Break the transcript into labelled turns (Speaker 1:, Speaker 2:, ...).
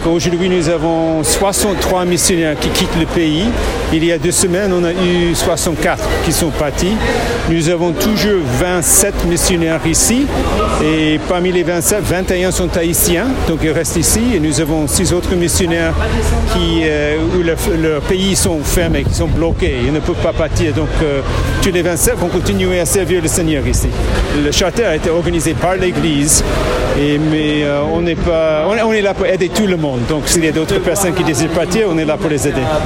Speaker 1: Aujourd'hui, nous avons 63 missionnaires qui quittent le pays. Il y a 2 semaines, on a eu 64 qui sont partis. Nous avons toujours 27 missionnaires ici. Et parmi les 27, 21 sont haïtiens, donc ils restent ici. Et nous avons 6 autres missionnaires où leurs pays sont fermés, qui sont bloqués. Ils ne peuvent pas partir. Donc tous les 27 vont continuer à servir le Seigneur ici. Le charter a été organisé par l'Église, mais on est là pour aider tout le monde. Donc s'il y a d'autres personnes qui désirent partir, on est là pour les aider.